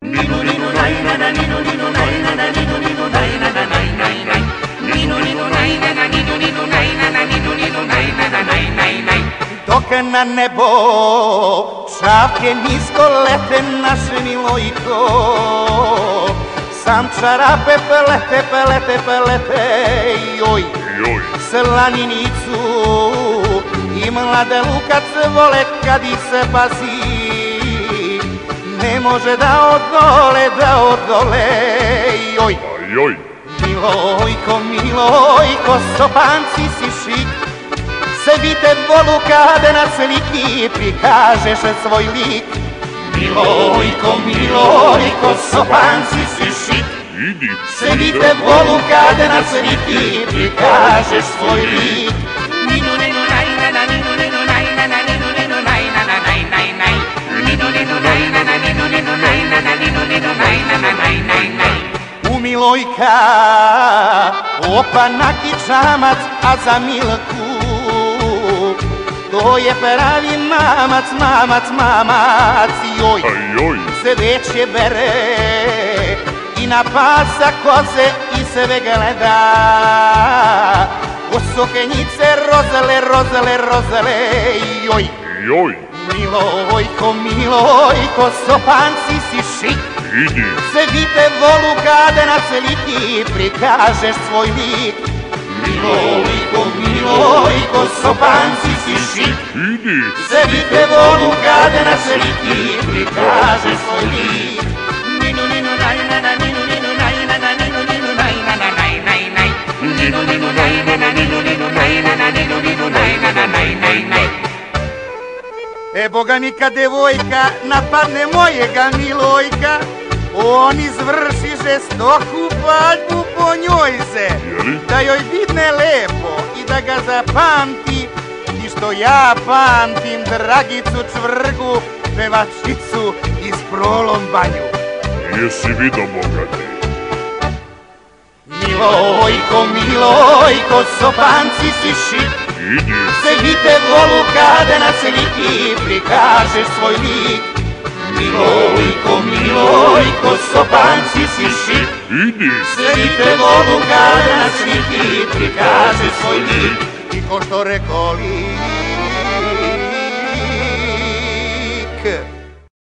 Dok na nebo čavke nisko lete, naš Milojko sam čarape pelete, joj, slaninicu i mlade lukac vole kad ih se pazi, ne može da odole, joj. Milojko, sopanci si šik, sebi te volu kada na sliki prikažeš svoj lik. Milojko, sopanci si šik, sebi te volu kada na sliki prikažeš svoj lik. U Milojka opanak i čamac, a za Milku to je pravi mamac, joj. Cveće bere i na pasa koze i sve gleda, u suknjice rozele, joj. Milojko, sopanci si šik, sebi te volu kada na sliki prikažeš svoj lik. Milojko, sopanci si šik, sebi te volu kada na sliki prikažeš svoj lik. E boga mi kad devojka napadne mojega Milojka, on izvrši žestoku paljbu po njoj se, da joj vidne lepo i da ga zapamti, i što ja pamtim Dragicu Čvrgu, pevačicu iz Prolombanju. Jesi vidio moga ti? Milojko, sopanci si šik, sebi te volu kada na sliki prikažeš svoj lik. Milojko, sopanci si šik, sebi te volu kada na sliki prikažeš svoj lik. I ko što reko lik